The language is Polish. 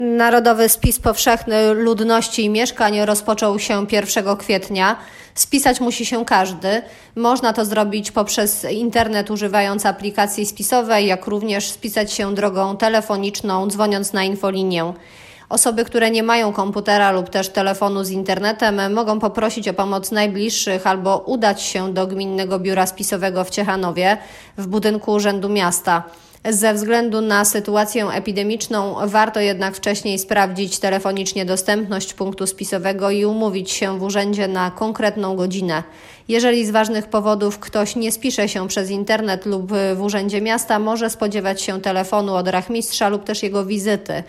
Narodowy Spis Powszechny Ludności i Mieszkań rozpoczął się 1 kwietnia. Spisać musi się każdy. Można to zrobić poprzez internet, używając aplikacji spisowej, jak również spisać się drogą telefoniczną, dzwoniąc na infolinię. Osoby, które nie mają komputera lub też telefonu z internetem, mogą poprosić o pomoc najbliższych albo udać się do Gminnego Biura Spisowego w Ciechanowie w budynku Urzędu Miasta. Ze względu na sytuację epidemiczną warto jednak wcześniej sprawdzić telefonicznie dostępność punktu spisowego i umówić się w urzędzie na konkretną godzinę. Jeżeli z ważnych powodów ktoś nie spisze się przez internet lub w urzędzie miasta, może spodziewać się telefonu od rachmistrza lub też jego wizyty.